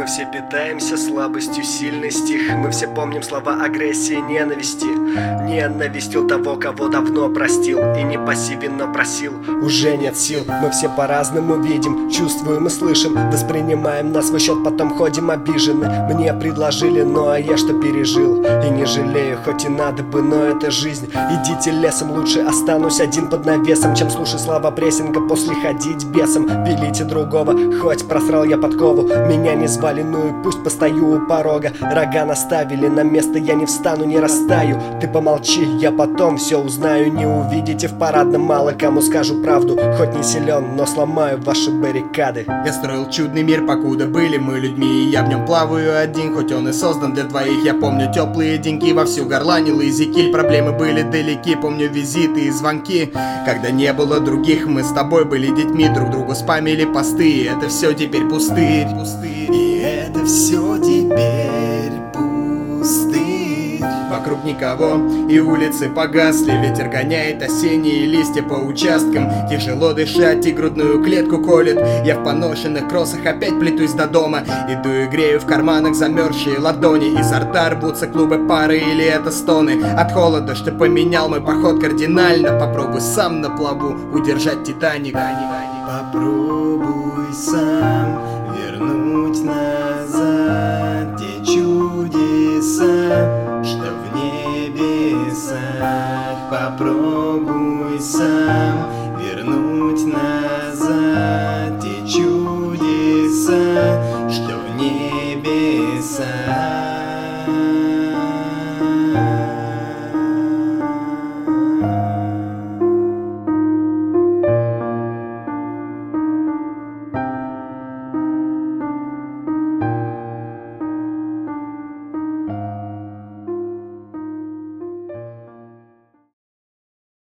все питаемся слабостью, сильный стих. Мы все помним слова агрессии, ненависти. Ненавистил того, кого давно простил, и не пассивен, но просил. Уже нет сил, мы все по-разному видим, чувствуем и слышим, воспринимаем на свой счет, потом ходим обижены. Мне предложили, ну а я что пережил? И не жалею, хоть и надо бы, но это жизнь. Идите лесом, лучше останусь один под навесом, чем слушать слова прессинга, после ходить бесом. Пилите другого, хоть просрал я подкову. Меня не звали, ну и пусть постою у порога. Рога наставили на место, я не встану, не растаю. Ты помолчи, я потом все узнаю. Не увидите в парадном, мало кому скажу правду. Хоть не силен, но сломаю ваши баррикады. Я строил чудный мир, покуда были мы людьми, и я в нем плаваю один, хоть он и создан для двоих. Я помню теплые деньги, вовсю горланил Изекиль. Проблемы были далеки, помню визиты и звонки. Когда не было других, мы с тобой были детьми, друг другу спамили посты. И это все теперь пустырь. И это все теперь пустырь. Вокруг никого, и улицы погасли. Ветер гоняет осенние листья по участкам. Тяжело дышать и грудную клетку колет. Я в поношенных кроссах опять плетусь до дома. Иду и грею в карманах замерзшие ладони. Изо рта рвутся клубы пары, или это стоны от холода, что поменял мой поход кардинально. Попробуй сам на плаву удержать Титаник. Попробуй сам вернуть на